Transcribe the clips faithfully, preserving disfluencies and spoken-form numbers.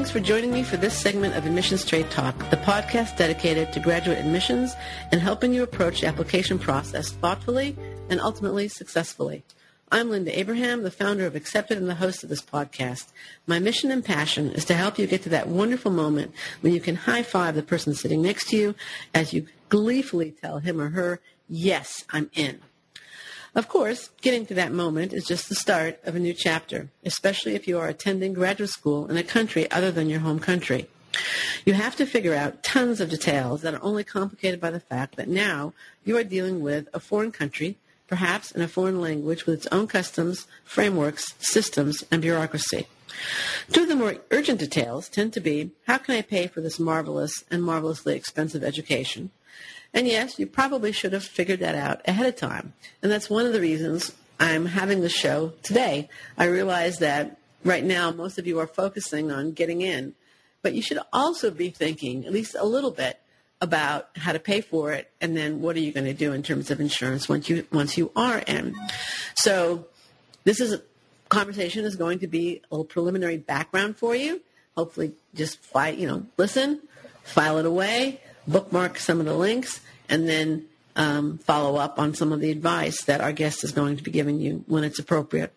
Thanks for joining me for this segment of Admissions Straight Talk, the podcast dedicated to graduate admissions and helping you approach the application process thoughtfully and ultimately successfully. I'm Linda Abraham, the founder of Accepted and the host of this podcast. My mission and passion is to help you get to that wonderful moment when you can high-five the person sitting next to you as you gleefully tell him or her, yes, I'm in. Of course, getting to that moment is just the start of a new chapter, especially if you are attending graduate school in a country other than your home country. You have to figure out tons of details that are only complicated by the fact that now you are dealing with a foreign country, perhaps in a foreign language with its own customs, frameworks, systems, and bureaucracy. Two of the more urgent details tend to be, how can I pay for this marvelous and marvelously expensive education? And yes, you probably should have figured that out ahead of time. And that's one of the reasons I'm having the show today. I realize that right now most of you are focusing on getting in, but you should also be thinking at least a little bit about how to pay for it, and then what are you going to do in terms of insurance once you once you are in. So this is a conversation is going to be a little preliminary background for you. Hopefully just file, you know, listen, file it away, bookmark some of the links, and then um, follow up on some of the advice that our guest is going to be giving you when it's appropriate.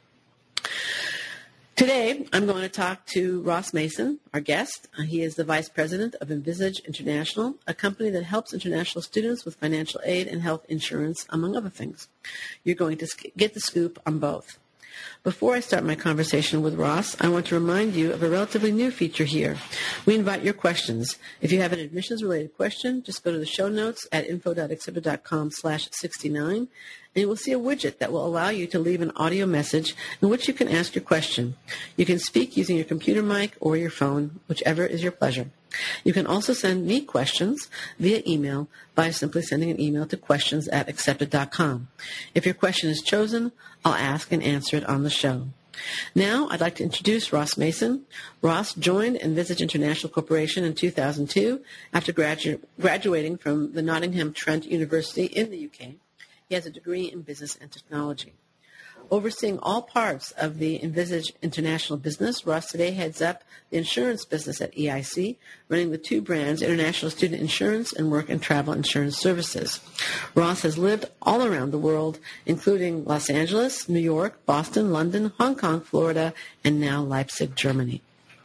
Today, I'm going to talk to Ross Mason, our guest. Uh, he is the Vice President of Envisage International, a company that helps international students with financial aid and health insurance, among other things. You're going to get the scoop on both. Before I start my conversation with Ross, I want to remind you of a relatively new feature here. We invite your questions. If you have an admissions-related question, just go to the show notes at info.accepted.com slash 69, and you will see a widget that will allow you to leave an audio message in which you can ask your question. You can speak using your computer mic or your phone, whichever is your pleasure. You can also send me questions via email by simply sending an email to questions at accepted dot com. If your question is chosen, I'll ask and answer it on the show. Now, I'd like to introduce Ross Mason. Ross joined Envisage International Corporation in two thousand two after gradu- graduating from the Nottingham Trent University in the U K. He has a degree in business and technology. Overseeing all parts of the Envisage International business, Ross today heads up the insurance business at E I C, running the two brands, International Student Insurance and Work and Travel Insurance Services. Ross has lived all around the world, including Los Angeles, New York, Boston, London, Hong Kong, Florida, and now Leipzig, Germany.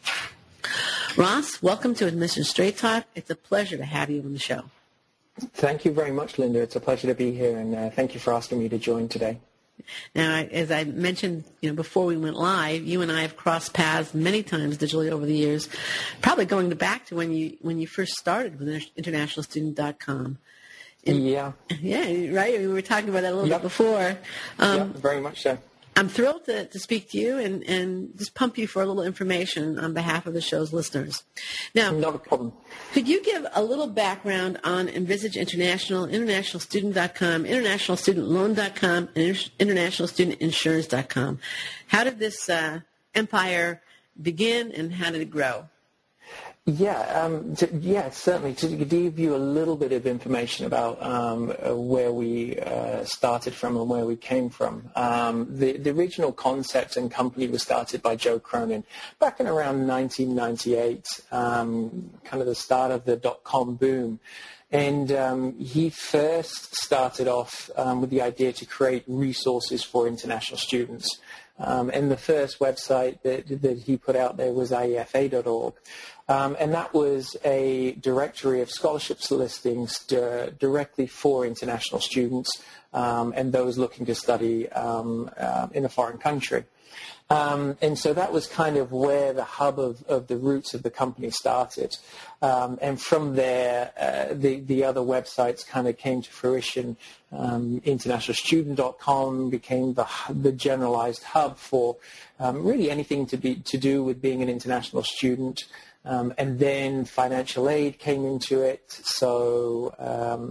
Ross, welcome to Admissions Straight Talk. It's a pleasure to have you on the show. Thank you very much, Linda. It's a pleasure to be here, and uh, thank you for asking me to join today. Now, as I mentioned, you know, before we went live, you and I have crossed paths many times digitally over the years, probably going back to when you when you first started with international student dot com. And, yeah. Yeah, right? We were talking about that a little yep. bit before. Um, yeah, very much so. I'm thrilled to, to speak to you and, and just pump you for a little information on behalf of the show's listeners. Now, not a problem. Could you give a little background on Envisage International, international student dot com, international student loan dot com, and international student insurance dot com? How did this uh, empire begin, and how did it grow? Yeah, um, to, yeah, certainly. To give you a little bit of information about um, uh, where we uh, started from and where we came from. Um, the, the original concept and company was started by Joe Cronin back in around nineteen ninety-eight, um, kind of the start of the dot-com boom. And um, he first started off um, with the idea to create resources for international students. Um, and the first website that, that he put out there was I E F A dot org. Um, and that was a directory of scholarships listings di- directly for international students um, and those looking to study um, uh, in a foreign country. Um, and so that was kind of where the hub of, of the roots of the company started. Um, and from there, uh, the, the other websites kind of came to fruition. Um, international student dot com became the, the generalized hub for um, really anything to be to do with being an international student. Um, and then financial aid came into it. So um,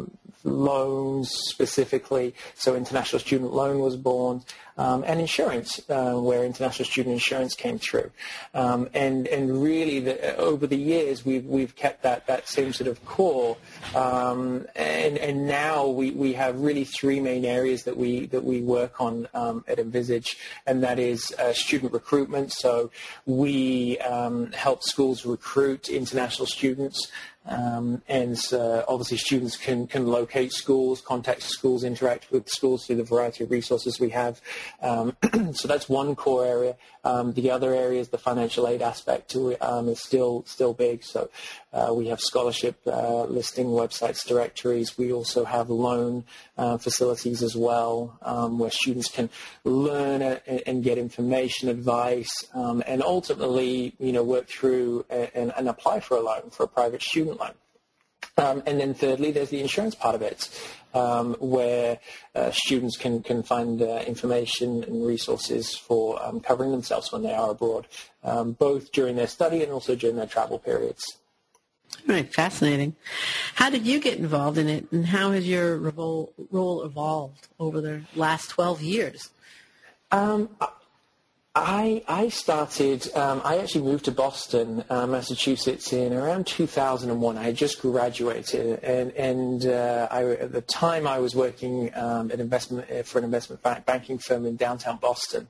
loans specifically, so international student loan was born, um, and insurance, uh, where international student insurance came through. Um, and and really, the, over the years, we've we've kept that, that same sort of core, um, and and now we, we have really three main areas that we that we work on um, at Envisage, and that is uh, student recruitment. So we um, help schools recruit international students. Um, and uh, obviously students can, can locate schools, contact schools, interact with schools through the variety of resources we have. Um, so that's one core area. Um, the other area is the financial aid aspect to it um, is still still big. So uh, we have scholarship uh, listing websites, directories. We also have loan uh, facilities as well, um, where students can learn and, and get information, advice, um, and ultimately, you know, work through and, and apply for a loan, for a private student loan. Um, and then thirdly, there's the insurance part of it, um, where uh, students can, can find uh, information and resources for um, covering themselves when they are abroad, um, both during their study and also during their travel periods. All right, fascinating. How did you get involved in it, and how has your role, role evolved over the last twelve years? Um, I, I started, um, I actually moved to Boston, uh, Massachusetts in around two thousand one. I had just graduated, and, and uh, I, at the time I was working um, at investment, for an investment bank, banking firm in downtown Boston.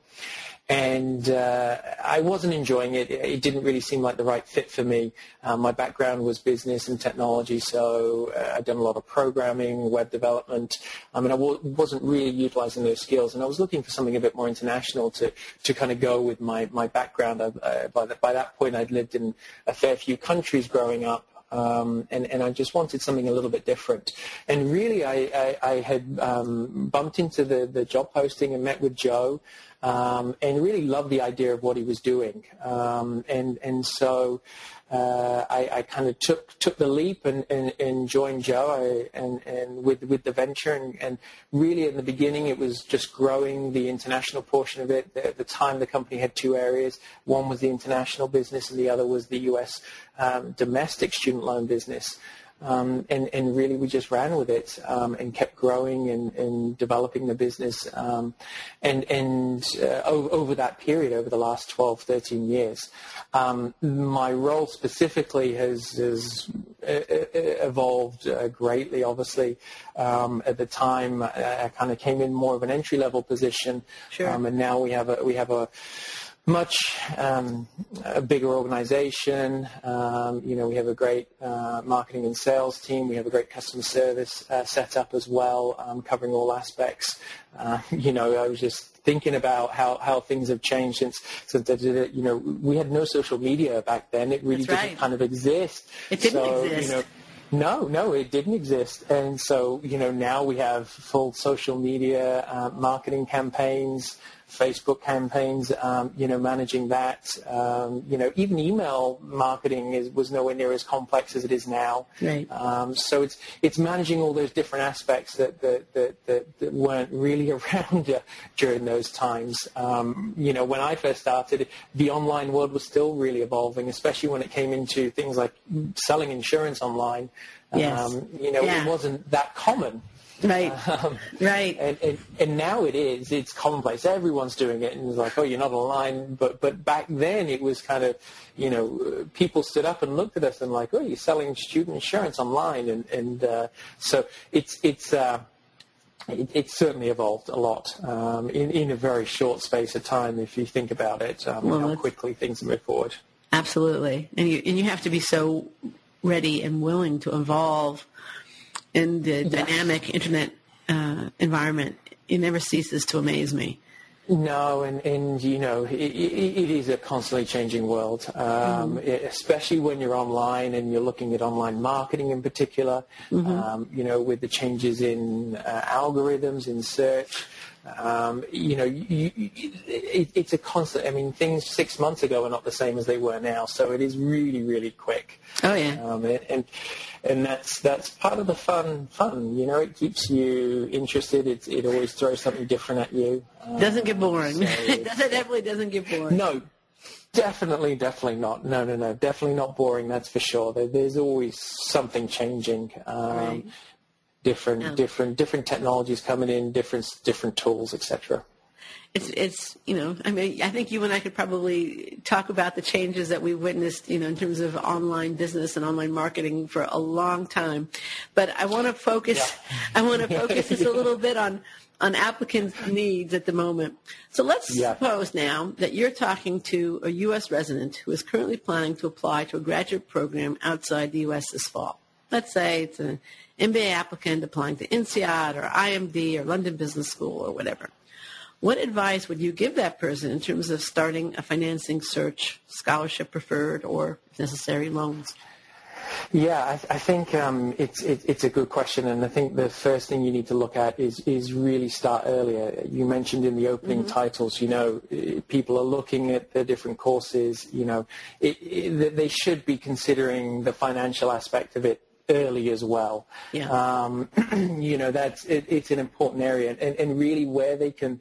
And uh, I wasn't enjoying it. It didn't really seem like the right fit for me. Um, my background was business and technology, so uh, I'd done a lot of programming, web development. I mean, I w- wasn't really utilizing those skills, and I was looking for something a bit more international to, to kind of go with my, my background. I, uh, by, the, by that point, I'd lived in a fair few countries growing up. Um, and, and I just wanted something a little bit different. And really, I, I, I had um, bumped into the, the job posting and met with Joe, um, and really loved the idea of what he was doing. Um, and, and so uh, I, I kind of took took the leap and, and, and joined Joe I, and, and with, with the venture. And, and really, in the beginning, it was just growing the international portion of it. At the time, the company had two areas. One was the international business, and the other was the U S um, domestic student loan business. Um, and, and really, we just ran with it um, and kept growing and, and developing the business. Um, and and uh, over, over that period, over the last twelve, thirteen years, um, my role specifically has, has evolved uh, greatly, obviously. Um, at the time, I, I kind of came in more of an entry-level position. Sure. Um, and now we have a we have a much um, a bigger organization. Um, you know, we have a great uh, marketing and sales team. We have a great customer service uh, set up as well, um, covering all aspects. Uh, you know, I was just thinking about how, how things have changed since, since you know, we had no social media back then. It really That's didn't right. kind of exist. It didn't so, exist. You know, No, no, it didn't exist. And so, you know, now we have full social media uh, marketing campaigns, Facebook campaigns, um, you know, managing that. Um, you know, even email marketing is, was nowhere near as complex as it is now. Right. Um, so it's it's managing all those different aspects that that, that, that, that weren't really around uh, during those times. Um, you know, when I first started, the online world was still really evolving, especially when it came into things like selling insurance online. Yes. Um, you know, yeah. it wasn't that common. Right, Um, right. And, and, and now it is. It's commonplace. Everyone's doing it. And it's like, oh, you're not online. But but back then it was kind of, you know, people stood up and looked at us and like, oh, you're selling student insurance online. And, and uh, so it's, it's, uh, it, it's certainly evolved a lot um, in, in a very short space of time if you think about it, um, Well, how quickly things move forward. Absolutely. And you, and you have to be so ready and willing to evolve in the dynamic internet uh, environment. It never ceases to amaze me. No, and, and you know, it, it, it is a constantly changing world, um, mm-hmm. it, especially when you're online and you're looking at online marketing in particular, mm-hmm. um, you know, with the changes in uh, algorithms, in search. Um, you know, you, you, it, it's a constant. I mean, things six months ago are not the same as they were now, so it is really, really quick. Oh yeah, um, and, and and that's that's part of the fun. Fun, you know, it keeps you interested. It it always throws something different at you. Um, doesn't get boring. So it definitely doesn't get boring. No, definitely, definitely not. No, no, no, definitely not boring. That's for sure. There, there's always something changing. Um, right. different, yeah. different, different technologies coming in, different, different tools, et cetera. It's, it's, you know, I mean, I think you and I could probably talk about the changes that we witnessed, you know, in terms of online business and online marketing for a long time. But I want to focus, yeah. I want to focus just a little bit on, on applicants' needs at the moment. So let's yeah. suppose now that you're talking to a U S resident who is currently planning to apply to a graduate program outside the U S this fall. Let's say it's an M B A applicant applying to INSEAD or I M D or London Business School or whatever. What advice would you give that person in terms of starting a financing search, scholarship preferred, or, if necessary, loans? Yeah, I, I think um, it's it, it's a good question, and I think the first thing you need to look at is is really start earlier. You mentioned in the opening mm-hmm. titles, you know, people are looking at the different courses. You know, it, it, they should be considering the financial aspect of it early as well. Yeah. Um, you know, that's it, it's an important area, and, and really where they can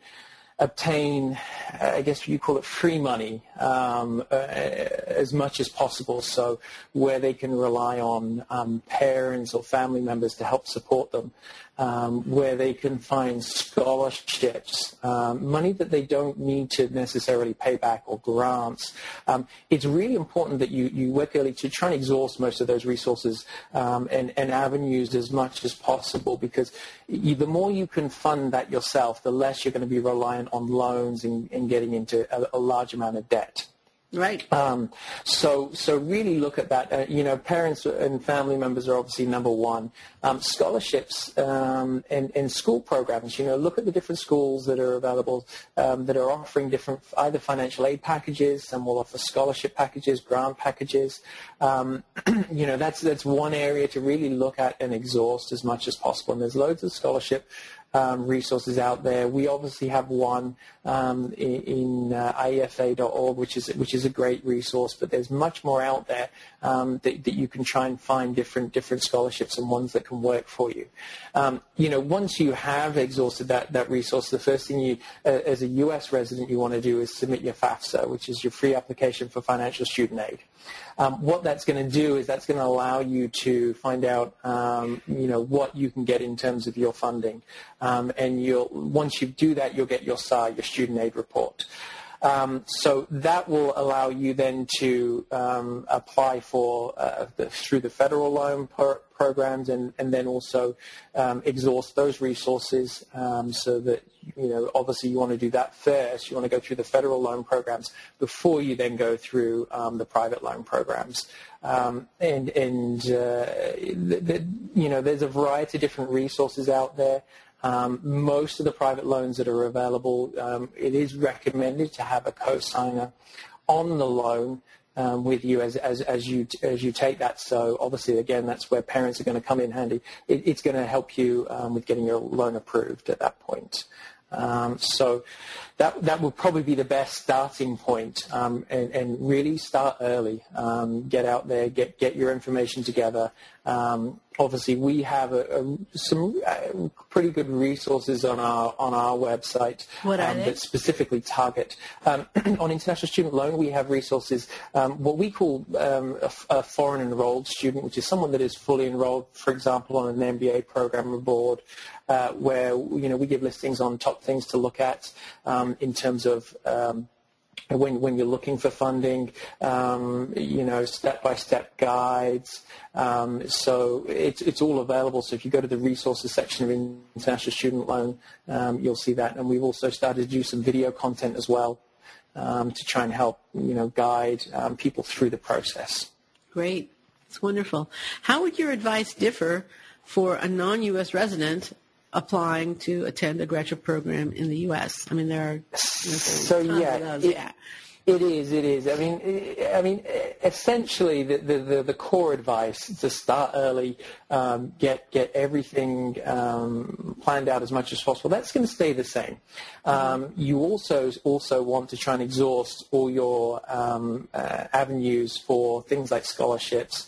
obtain, I guess you call it free money, um, uh, as much as possible, so where they can rely on um, parents or family members to help support them, um, where they can find scholarships, um, money that they don't need to necessarily pay back, or grants. Um, it's really important that you, you work early to try and exhaust most of those resources um, and, and avenues as much as possible, because you, the more you can fund that yourself, the less you're going to be reliant on loans and, and getting into a, a large amount of debt. Right. Um, so, so really look at that. Uh, you know, parents and family members are obviously number one. Um, scholarships um, and, and school programs. You know, look at the different schools that are available um, that are offering different either financial aid packages. Some will offer scholarship packages, grant packages. Um, you know, that's that's one area to really look at and exhaust as much as possible. And there's loads of scholarship Um, resources out there. We obviously have one um, in, in uh, I E F A dot org, which is which is a great resource. But there's much more out there um, that, that you can try and find different different scholarships and ones that can work for you. Um, you know, once you have exhausted that that resource, the first thing you, uh, as a U S resident, you want to do is submit your FAFSA, which is your free application for financial student aid. Um, what that's going to do is that's going to allow you to find out, um, you know, what you can get in terms of your funding. Um, and you'll, once you do that, you'll get your S A R, your student aid report. Um, so that will allow you then to um, apply for uh, the, through the federal loan pro- programs and, and then also um, exhaust those resources um, so that, you know, obviously you want to do that first. You want to go through the federal loan programs before you then go through um, the private loan programs. Um, and, and uh, the, the, you know, there's a variety of different resources out there. Um, most of the private loans that are available, um, it is recommended to have a co-signer on the loan um, with you as, as, as you as you take that. So obviously, again, that's where parents are going to come in handy. It, it's going to help you um, with getting your loan approved at that point. Um, so that that will probably be the best starting point, um, and, and really start early. Um, get out there, get get your information together. Um, obviously, we have a, a, some uh, pretty good resources on our on our website what are um, they? that specifically target um, on international student loan. We have resources, um, what we call um, a, a foreign enrolled student, which is someone that is fully enrolled, for example, on an M B A program abroad. Uh, where, you know, we give listings on top things to look at um, in terms of um, when when you're looking for funding, um, you know, step-by-step guides. Um, so it's it's all available. So if you go to the resources section of International Student Loan, um, you'll see that. And we've also started to do some video content as well um, to try and help, you know, guide um, people through the process. Great. It's wonderful. How would your advice differ for a non-U S resident applying to attend a graduate program in the U S? I mean, there are, you know, so yeah, those, it, yeah, it is. It is. I mean, I mean, essentially, the the, the, the core advice is to start early, um, get get everything um, planned out as much as possible. That's going to stay the same. Um, you also also want to try and exhaust all your um, uh, avenues for things like scholarships.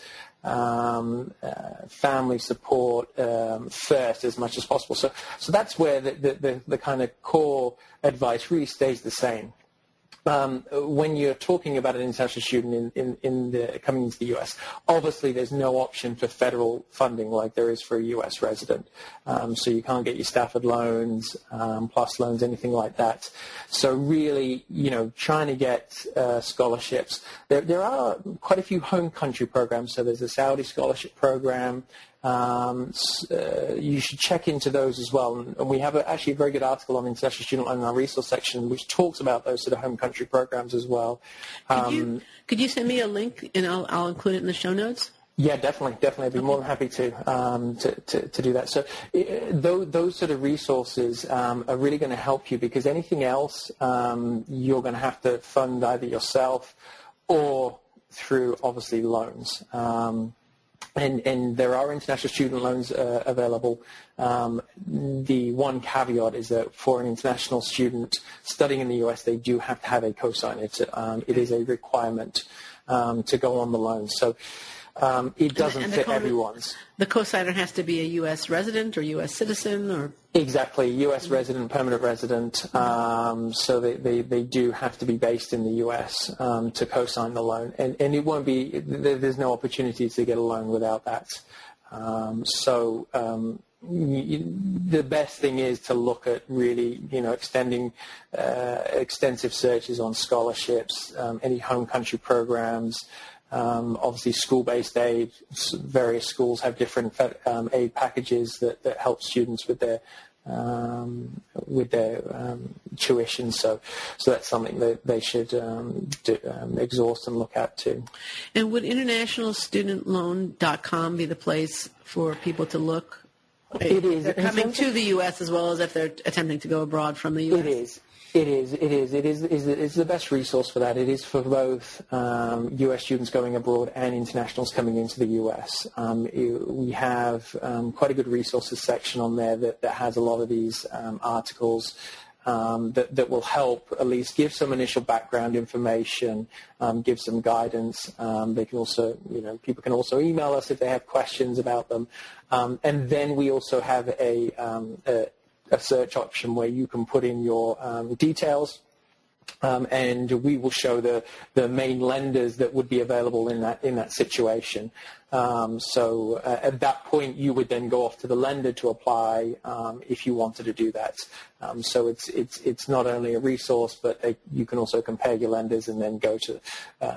Um, uh, family support um, first as much as possible. So, so that's where the, the, the, the kind of core advice really stays the same. Um, when you're talking about an international student in, in, in the, coming into the U S, obviously there's no option for federal funding like there is for a U S resident. Um, so you can't get your Stafford loans, um, plus loans, anything like that. So really, you know, trying to get uh, scholarships. There, there are quite a few home country programs. So there's a Saudi scholarship program. Um, uh, you should check into those as well. And, and we have a, actually a very good article on international student loan in our resource section, which talks about those sort of home country programs as well. Um, could, you, could you send me a link, and I'll, I'll include it in the show notes? Yeah, definitely, definitely. I'd be okay. more than happy to, um, to, to, to do that. So uh, those, those sort of resources um, are really going to help you, because anything else um, you're going to have to fund either yourself or through, obviously, loans. Um, And, and there are international student loans uh, available. Um, the one caveat is that for an international student studying in the U S, they do have to have a cosigner. It's, um, it is a requirement um, to go on the loan. So um, it doesn't and the, and fit co- everyone's. The cosigner has to be a U S resident or U S citizen? Or Exactly, U S resident, permanent resident. Um, so they, they, they do have to be based in the U S um, to co-sign the loan. And, and it won't be, there's no opportunity to get a loan without that. Um, so um, you, the best thing is to look at really, you know, extending uh, extensive searches on scholarships, um, any home country programs. Um, obviously, school-based aid. Various schools have different um, aid packages that, that help students with their um, with their um, tuition. So, so that's something that they should um, do, um, exhaust and look at too. And would international student loan dot com be the place for people to look? It is. They're coming to the U S as well as if they're attempting to go abroad from the U S. It is. It is. It is. It is. It is the best resource for that. It is for both um, U S students going abroad and internationals coming into the U S. Um, it, we have um, quite a good resources section on there that, that has a lot of these um, articles um, that, that will help at least give some initial background information, um, give some guidance. Um, they can also, you know, people can also email us if they have questions about them. Um, and then we also have a, um, a a search option where you can put in your um, details, um, and we will show the, the main lenders that would be available in that in that situation. Um, so uh, at that point, you would then go off to the lender to apply um, if you wanted to do that. Um, so it's it's it's not only a resource, but a, you can also compare your lenders and then go to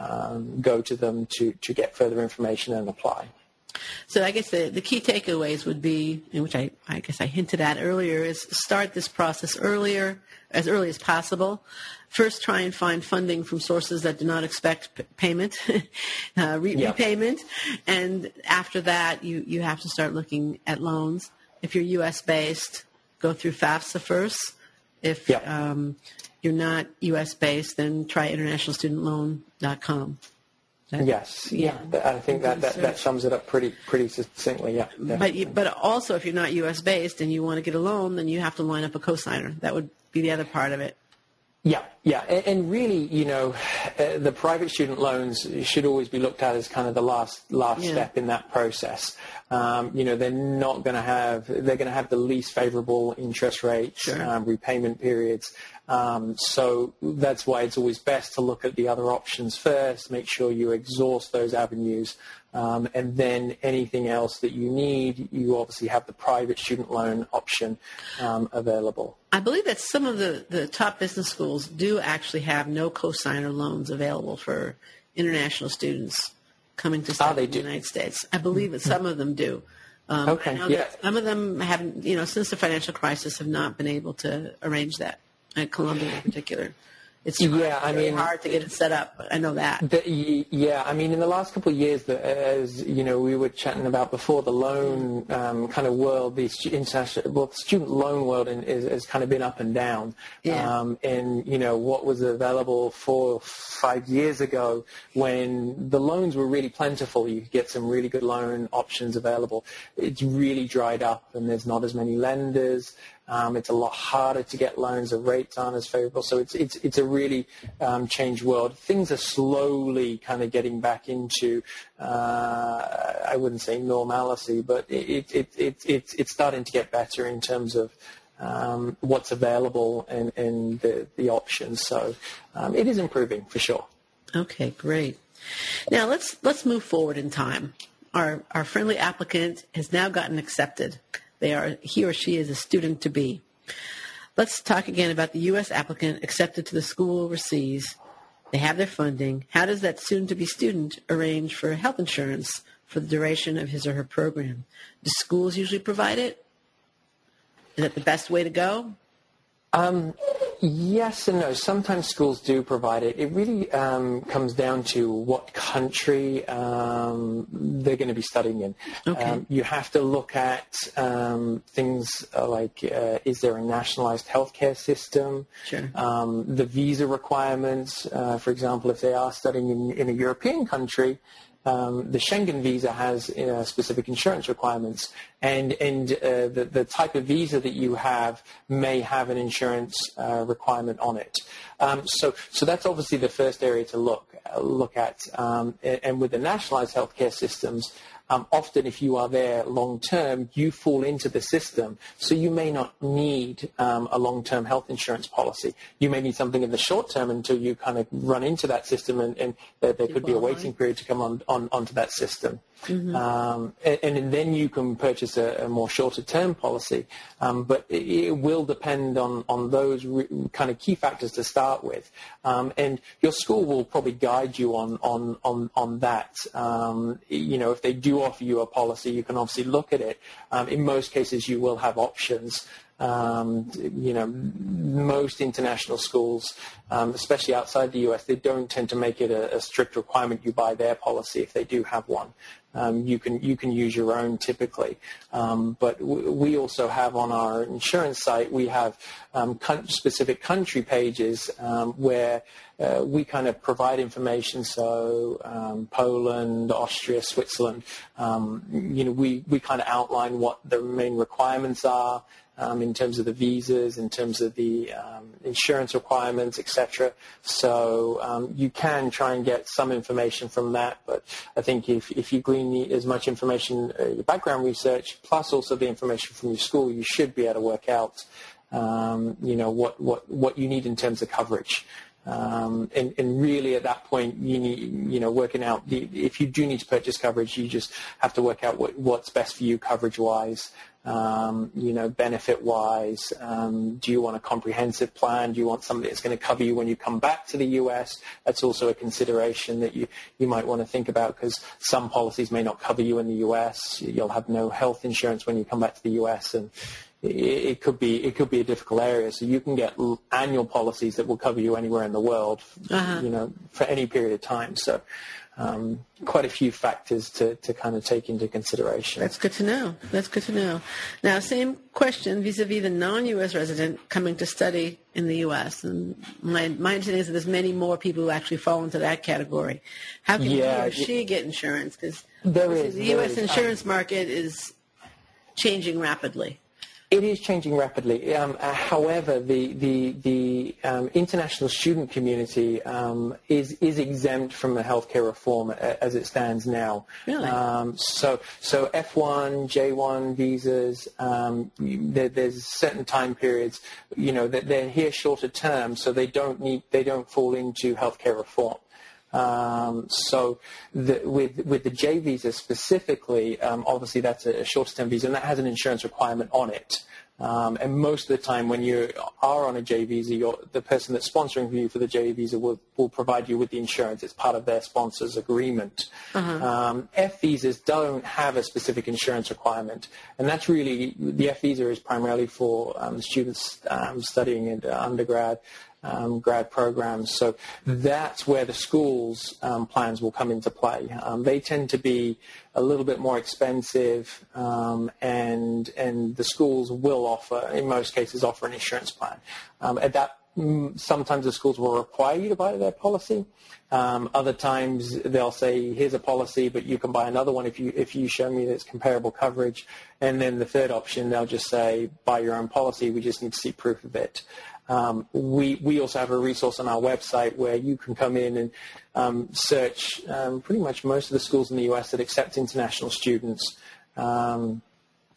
um, go to them to to get further information and apply. So I guess the, the key takeaways would be, in which I, I guess I hinted at earlier, is start this process earlier, as early as possible. First, try and find funding from sources that do not expect p- payment, uh, re- yeah. repayment. And after that, you, you have to start looking at loans. If you're U S-based, go through FAFSA first. If yeah. um, you're not U S-based, then try international student loan dot com. That, yes, yeah. yeah. I think that, that, that sums it up pretty pretty succinctly, yeah. But you, but also, if you're not U S based and you want to get a loan, then you have to line up a cosigner. That would be the other part of it. Yeah, yeah, and, and really, you know, uh, the private student loans should always be looked at as kind of the last last yeah. step in that process. Um, you know, they're not going to have they're going to have the least favorable interest rates, sure. um, repayment periods. Um, so that's why it's always best to look at the other options first, make sure you exhaust those avenues, um, and then anything else that you need, you obviously have the private student loan option um, available. I believe that some of the, the top business schools do actually have no cosigner loans available for international students coming to study oh, in the United States. I believe that some of them do. Um, okay. I know yeah. that some of them haven't, you know, since the financial crisis, have not been able to arrange that. At Columbia in particular. It's yeah, I very mean, hard to get it set up. I know that. The, yeah, I mean, in the last couple of years, the, as you know, we were chatting about before, the loan um, kind of world, the international, well, the student loan world in, is, has kind of been up and down. Yeah. Um, and you know, what was available four, five years ago, when the loans were really plentiful, you could get some really good loan options available. It's really dried up, and there's not as many lenders. Um, it's a lot harder to get loans. The rates aren't as favorable. So it's it's it's a really um, changed world. Things are slowly kind of getting back into, uh, I wouldn't say normalcy, but it, it, it, it, it, it's starting to get better in terms of um, what's available and, and the, the options. So um, it is improving for sure. Okay, great. Now let's let's move forward in time. Our our friendly applicant has now gotten accepted. They are he or she is a student to be. Let's talk again about the U S applicant accepted to the school overseas. They have their funding. How does that soon-to-be student arrange for health insurance for the duration of his or her program? Do schools usually provide it? Is that the best way to go? Um, yes and no. Sometimes schools do provide it. It really um, comes down to what country um, they're going to be studying in. Okay. Um, you have to look at um, things like, uh, is there a nationalized healthcare system? Sure. Um, the visa requirements, uh, for example, if they are studying in, in a European country, Um, the Schengen visa has uh, specific insurance requirements, and, and uh, the, the type of visa that you have may have an insurance uh, requirement on it. Um, so, so that's obviously the first area to look uh, look at. Um, and, and with the nationalized healthcare systems, um, often if you are there long term, you fall into the system, so you may not need um, a long-term health insurance policy. You may need something in the short term until you kind of run into that system, and, and there, there could be a waiting period to come on, on onto that system. Mm-hmm. um, and, and then you can purchase a, a more shorter-term policy, um, but it, it will depend on, on those re- kind of key factors to start with. Um, and your school will probably guide you on, on, on, on that. Um, you know, if they do offer you a policy, you can obviously look at it. Um, in most cases, you will have options. Um, you know, most international schools, um, especially outside the U S, they don't tend to make it a, a strict requirement you buy their policy if they do have one. Um, you can you can use your own typically, um, but w- we also have on our insurance site, we have um, con- specific country pages um, where uh, we kind of provide information. So um, Poland, Austria, Switzerland, um, you know, we, we kind of outline what the main requirements are. Um, in terms of the visas, in terms of the um, insurance requirements, et cetera. So um, you can try and get some information from that, but I think if, if you glean the, as much information, uh, your background research, plus also the information from your school, you should be able to work out, um, you know, what, what, what you need in terms of coverage. Um, and, and really at that point, you need, you know, working out the, if you do need to purchase coverage, you just have to work out what, what's best for you coverage-wise. Um, you know, benefit-wise, um, do you want a comprehensive plan? Do you want something that's going to cover you when you come back to the U S? That's also a consideration that you, you might want to think about, because some policies may not cover you in the U S. You'll have no health insurance when you come back to the U S, and it, it could be it could be a difficult area. So you can get annual policies that will cover you anywhere in the world, uh-huh. you know, for any period of time. So. Um, quite a few factors to, to kind of take into consideration. That's good to know. That's good to know. Now, same question vis-a-vis the non-U S resident coming to study in the U S. And my, my understanding is that there's many more people who actually fall into that category. How can yeah, he or she get insurance? Because the U S is. insurance market is changing rapidly. It is changing rapidly. Um, uh, however, the the the um, international student community um, is is exempt from the healthcare reform as it stands now. Really? Um, so so F one, J one visas. Um, there, there's certain time periods. You know that they're here shorter term, so they don't need they don't fall into healthcare reform. Um, so the, with with the J visa specifically, um, obviously that's a, a short-term visa, and that has an insurance requirement on it. Um, and most of the time, when you are on a J visa, you're, the person that's sponsoring you for the J visa will, will provide you with the insurance. It's part of their sponsor's agreement. Uh-huh. Um, F visas don't have a specific insurance requirement, and that's really the F visa is primarily for um, students um, studying in undergrad. Um, grad programs. So that's where the schools' um, plans will come into play. Um, they tend to be a little bit more expensive, um, and and the schools will offer, in most cases, offer an insurance plan. Um, at that, sometimes the schools will require you to buy their policy. Um, other times they'll say, here's a policy, but you can buy another one if you if you show me that's comparable coverage. And then the third option, they'll just say, buy your own policy. We just need to see proof of it. Um, we, we also have a resource on our website where you can come in and um, search um, pretty much most of the schools in the U S that accept international students. Um,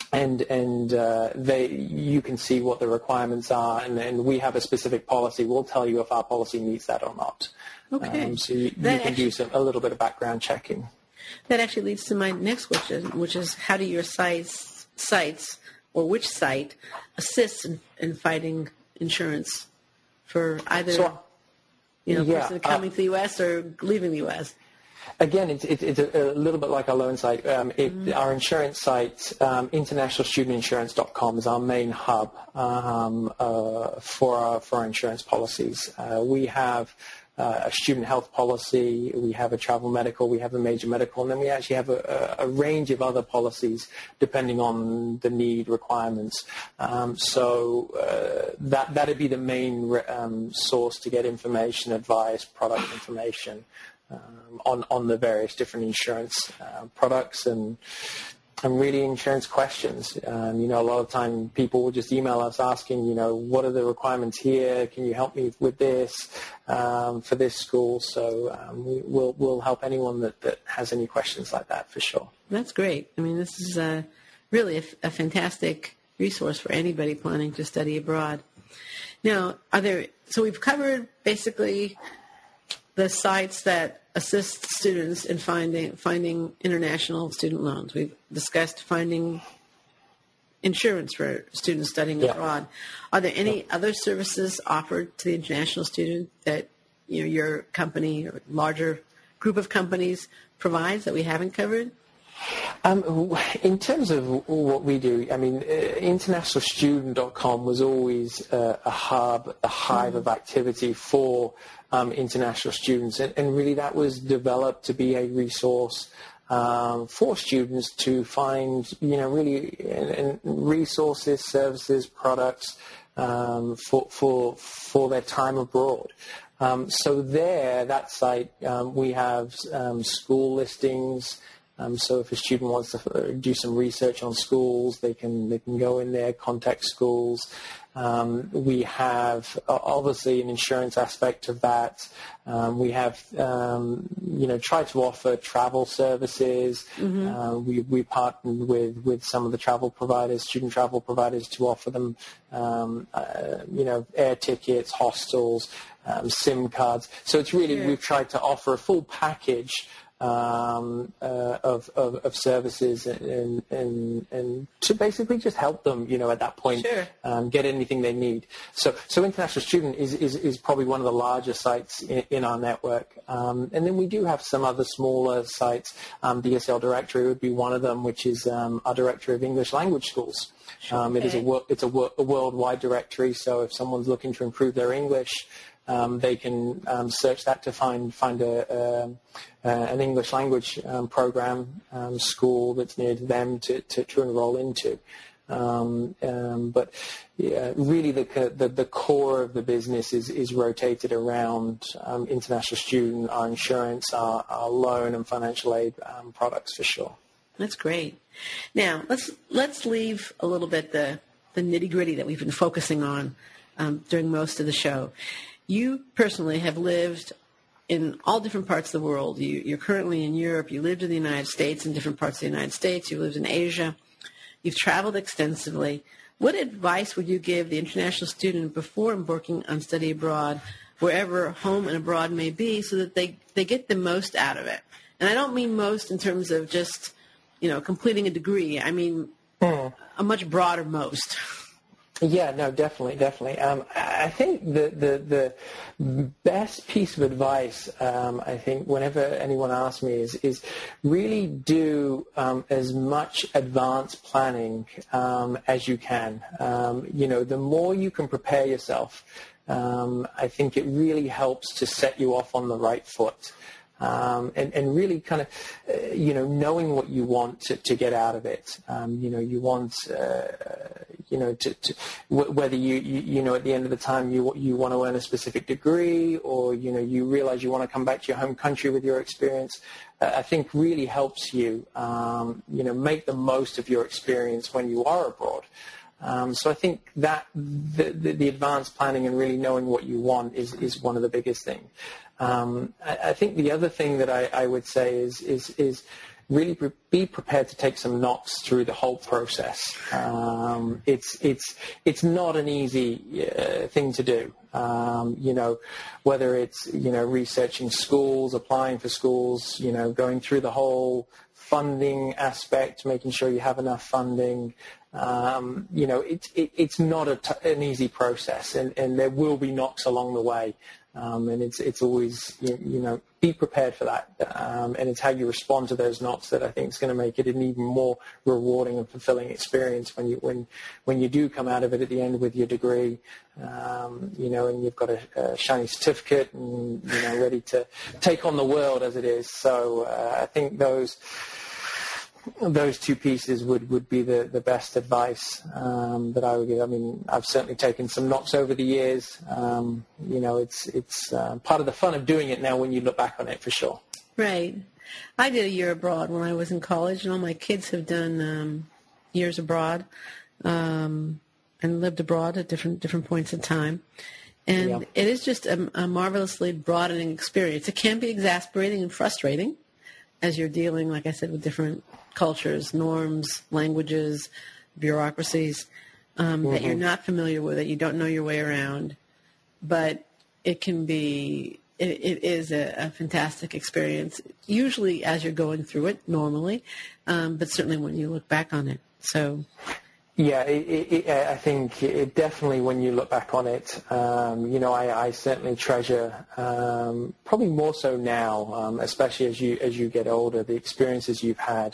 and and uh, they you can see what the requirements are, and, and we have a specific policy. We'll tell you if our policy meets that or not. Okay. Um, so you, you can actually, do some, a little bit of background checking. That actually leads to my next question, which is how do your sites, sites or which site assists in, in finding insurance for either so, you know, yeah, person coming uh, to the U S or leaving the U S? Again, it's, it's, it's a, a little bit like our loan site. Um, it, mm-hmm. Our insurance site, um, international student insurance dot com, is our main hub um, uh, for, our, for our insurance policies. Uh, we have uh, a student health policy, we have a travel medical, we have a major medical, and then we actually have a, a, a range of other policies depending on the need, requirements. Um, so uh, that that'd be the main re- um, source to get information, advice, product information. Um, on, on the various different insurance uh, products and and really insurance questions. Um, you know, a lot of time people will just email us asking, you know, what are the requirements here? Can you help me with this um, for this school? So um, we, we'll we'll help anyone that, that has any questions like that for sure. That's great. I mean, this is uh, really a, a fantastic resource for anybody planning to study abroad. Now, are there? So we've covered basically the sites that assist students in finding finding international student loans. We've discussed finding insurance for students studying yeah. abroad. Are there any yeah. other services offered to the international student that you know your company or larger group of companies provides that we haven't covered? Um, in terms of what we do, I mean, uh, international student dot com was always uh, a hub, a hive mm. of activity for um, international students, and, and really that was developed to be a resource um, for students to find, you know, really uh, resources, services, products um, for for for their time abroad. Um, so there, that site, um, we have um, school listings. Um, so if a student wants to do some research on schools, they can they can go in there, contact schools. Um, we have uh, obviously an insurance aspect of that. Um, we have um, you know tried to offer travel services. Mm-hmm. Uh, we we partnered with, with some of the travel providers, student travel providers, to offer them um, uh, you know air tickets, hostels, um, SIM cards. So it's really yeah. we've tried to offer a full package. Um, uh, of, of, of services and, and and to basically just help them, you know, at that point, sure. um, get anything they need. So so International Student is, is, is probably one of the larger sites in, in our network. Um, and then we do have some other smaller sites. Um, D S L Directory would be one of them, which is um, our directory of English language schools. Sure. Um, it is a it's a, a worldwide directory. So if someone's looking to improve their English, Um, they can um, search that to find find a, a, a, an English language um, program um, school that's near to them to, to, to enroll into. Um, um, but yeah, really, the, the the core of the business is is rotated around um, international student, our insurance, our, our loan and financial aid um, products for sure. That's great. Now let's let's leave a little bit the the nitty gritty that we've been focusing on um, during most of the show. You personally have lived in all different parts of the world. You, you're currently in Europe. You lived in the United States, in different parts of the United States. You lived in Asia. You've traveled extensively. What advice would you give the international student before embarking on study abroad, wherever home and abroad may be, so that they, they get the most out of it? And I don't mean most in terms of just, you know, completing a degree. I mean mm. a much broader most. Yeah, no, definitely, definitely. Um, I think the, the, the best piece of advice, um, I think, whenever anyone asks me is, is really do um, as much advanced planning um, as you can. Um, you know, the more you can prepare yourself, um, I think it really helps to set you off on the right foot. Um, and, and really kind of, uh, you know, knowing what you want to, to get out of it. Um, you know, you want, uh, you know, to, to w- whether you, you, you know, at the end of the time you you want to earn a specific degree, or, you know, you realize you want to come back to your home country with your experience, uh, I think really helps you, um, you know, make the most of your experience when you are abroad. Um, so I think that the, the, the advanced planning and really knowing what you want is, is one of the biggest things. Um, I, I think the other thing that I, I would say is, is, is really pre- be prepared to take some knocks through the whole process. Um, it's it's it's not an easy uh, thing to do. Um, you know, whether it's you know researching schools, applying for schools, you know, going through the whole funding aspect, making sure you have enough funding. Um, you know, it, it, it's not a t- an easy process, and, and there will be knocks along the way. Um, and it's it's always, you, you know, be prepared for that. Um, and it's how you respond to those knocks that I think is going to make it an even more rewarding and fulfilling experience when you when when you do come out of it at the end with your degree, um, you know, and you've got a, a shiny certificate and, you know, ready to take on the world as it is. So uh, I think those those two pieces would, would be the, the best advice um, that I would give. I mean, I've certainly taken some knocks over the years. Um, you know, it's it's uh, part of the fun of doing it now when you look back on it, for sure. Right. I did a year abroad when I was in college, and all my kids have done um, years abroad um, and lived abroad at different different points in time. And yeah. It is just a, a marvelously broadening experience. It can be exasperating and frustrating as you're dealing, like I said, with different cultures, norms, languages, bureaucracies um, mm-hmm. that you're not familiar with, that you don't know your way around. But it can be, it, it is a, a fantastic experience, usually as you're going through it normally, um, but certainly when you look back on it. So, yeah, it, it, I think it definitely, when you look back on it, um, you know, I, I certainly treasure, um, probably more so now, um, especially as you as you get older, the experiences you've had.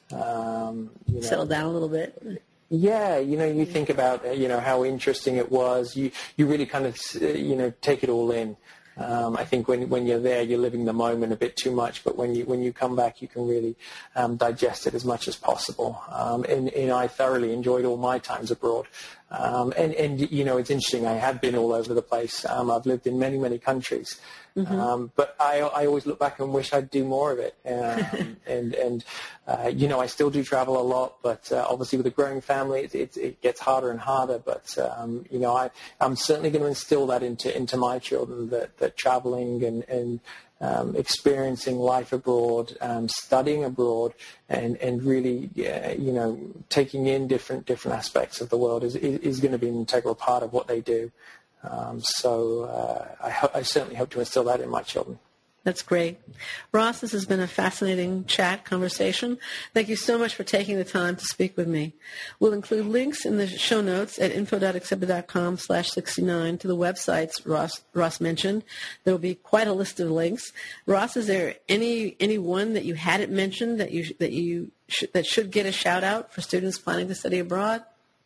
Um, you know, settle down a little bit. Yeah, you know, you think about, you know, how interesting it was. You you really kind of, you know, take it all in. Um, I think when when you're there, you're living the moment a bit too much. But when you when you come back, you can really um, digest it as much as possible. Um, and, and I thoroughly enjoyed all my times abroad. Um, and, and, you know, it's interesting. I have been all over the place. Um, I've lived in many, many countries. Mm-hmm. Um, but I, I always look back and wish I'd do more of it. Um, and, and uh, you know, I still do travel a lot, but uh, obviously with a growing family, it, it, it gets harder and harder. But, um, you know, I, I'm certainly going to instill that into, into my children, that, that traveling and, and um, experiencing life abroad, um, studying abroad, and, and really, uh, you know, taking in different different aspects of the world is, is going to be an integral part of what they do. Um, so uh, I, ho- I certainly hope to instill that in my children. That's great. Ross, this has been a fascinating chat, conversation. Thank you so much for taking the time to speak with me. We'll include links in the show notes at info.accepted.com slash 69 to the websites Ross, Ross mentioned. There will be quite a list of links. Ross, is there any any one that you hadn't mentioned that you that you sh- that should get a shout out for students planning to study abroad?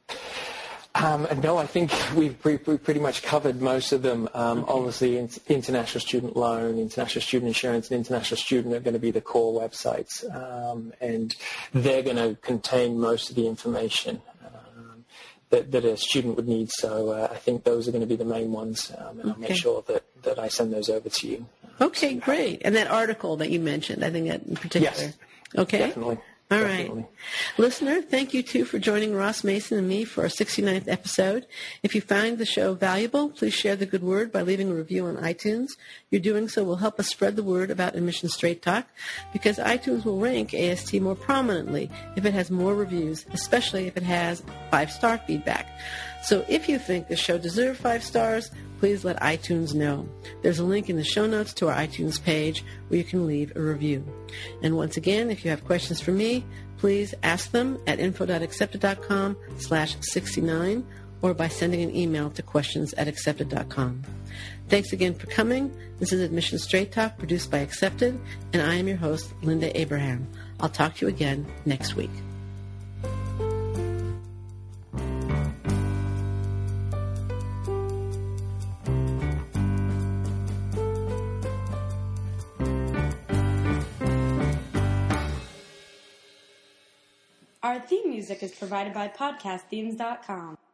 Um, no, I think we've pre- pretty much covered most of them. Um, okay. Obviously, in- international student loan, international student insurance, and international student are going to be the core websites, um, and they're going to contain most of the information um, that, that a student would need. So uh, I think those are going to be the main ones, um, and okay. I'll make sure that, that I send those over to you. Okay, so great. You and that article that you mentioned, I think that in particular. Yes, okay. Definitely. All Definitely. right. Listener, thank you, too, for joining Ross Mason and me for our sixty-ninth episode. If you find the show valuable, please share the good word by leaving a review on iTunes. Your doing so will help us spread the word about Admissions Straight Talk, because iTunes will rank A S T more prominently if it has more reviews, especially if it has five-star feedback. So if you think the show deserves five stars, please let iTunes know. There's a link in the show notes to our iTunes page where you can leave a review. And once again, if you have questions for me, please ask them at info.accepted.com slash 69 or by sending an email to questions at accepted dot com. Thanks again for coming. This is Admissions Straight Talk, produced by Accepted, and I am your host, Linda Abraham. I'll talk to you again next week. Our theme music is provided by podcast themes dot com.